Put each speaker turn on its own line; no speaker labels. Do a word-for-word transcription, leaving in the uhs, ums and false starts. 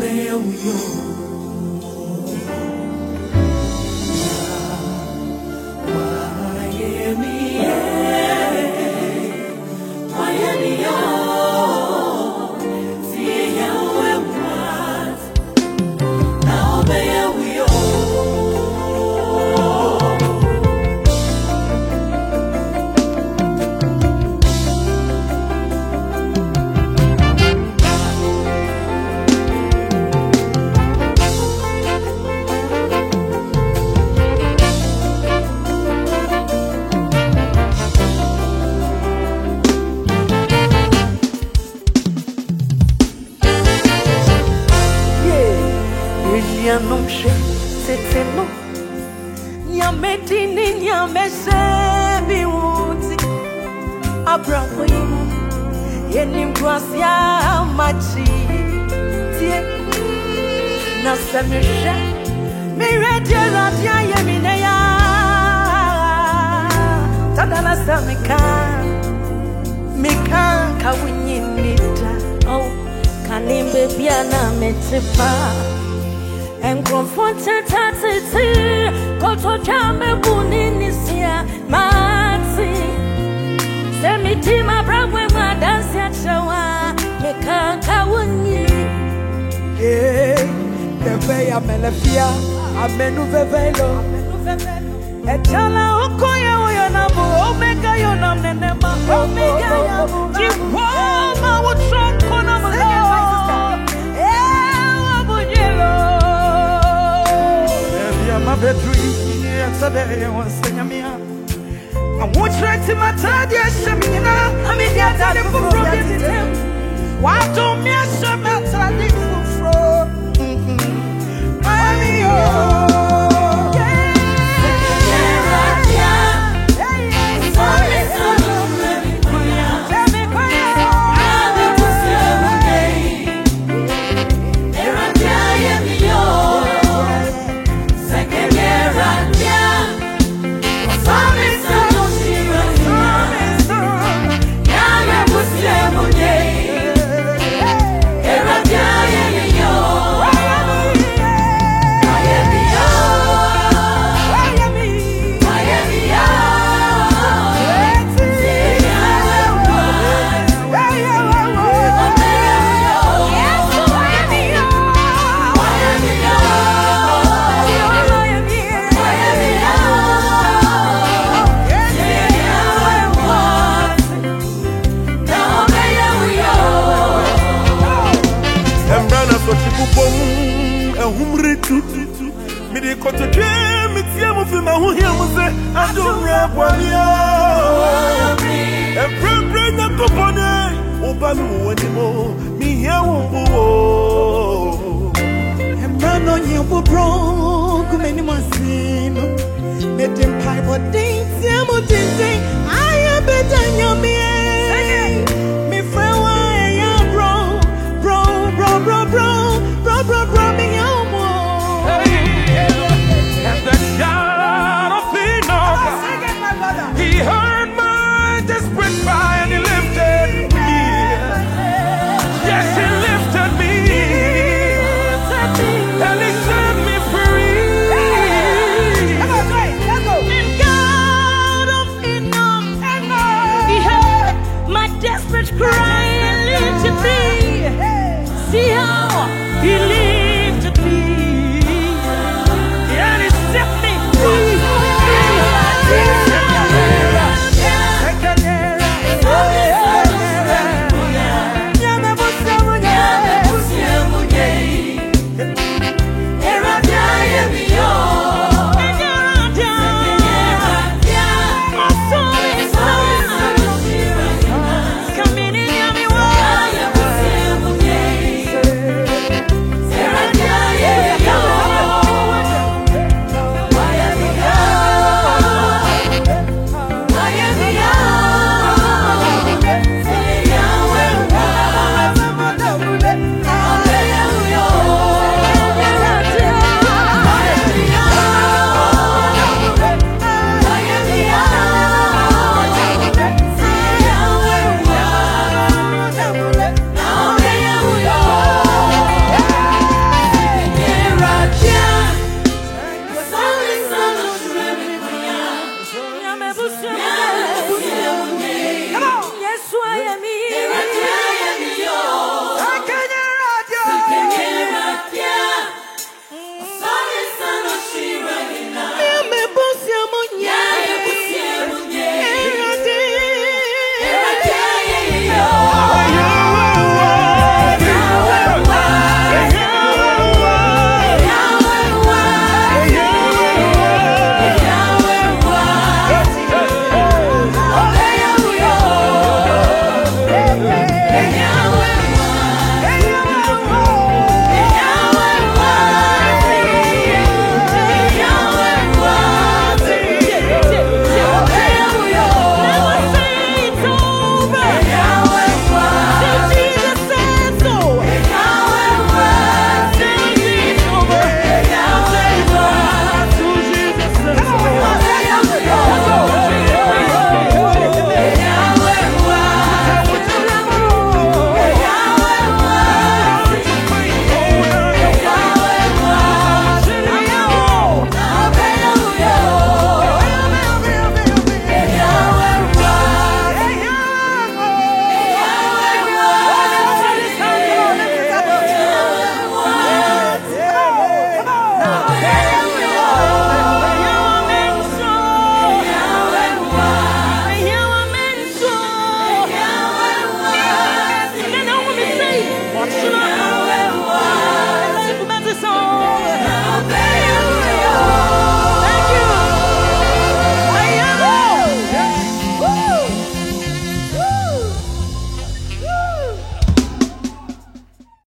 C'était non. Nyamedini nyamesebi wuti Abraham yenim kwasia machi tie na semisha me radio radio yemine ya tadala samika mika kawinyinita oh kanimbe bia na metepa and confronted tatiti koto chame buninisia mati semitima brabwe madansi achawa mekanka wunyi
eh debe ya melefia amenu vevelo etala okoya oyanabu omega yonam nenema omega ya jiwama wutronko na mlo my bedroom, yesterday I was saying me. I want to write my third year, Shamina. I mean, that's a little problem. Why don't me a summer trading for? I mean, oh. Me de koto dream me tia mo fi ma hu hia mo se adumra bwania e pray na kopone o ba mi woni mo mi hia wo bo e ma no nyi bo bro ku me ni mo sino me dem pai bo din tia mo din din I am better nyame